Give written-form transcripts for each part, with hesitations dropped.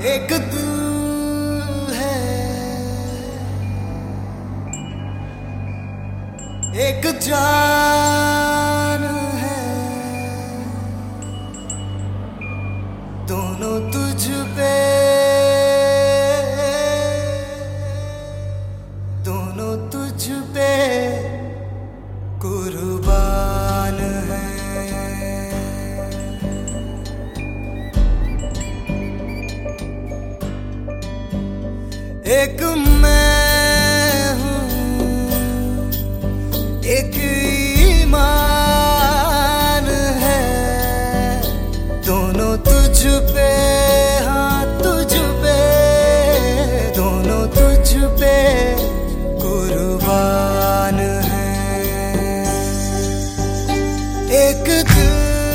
एक दिल है, एक जान है, दोनों तुझ पे, दोनों तुझ पे कुर्बान है। एक मैं हूँ, एक ईमान है, दोनों तुझ पे, हाँ तुझ पे, दोनों तुझ पे कुर्बान है। एक दिल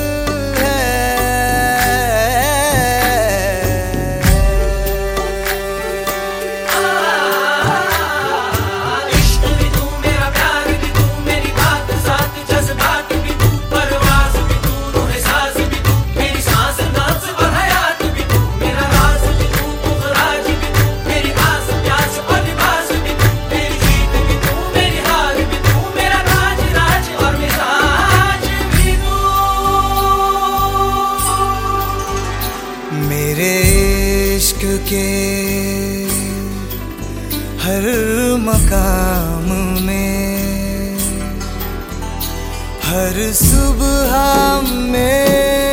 मेरे इश्क के हर मकाम में, हर सुबह में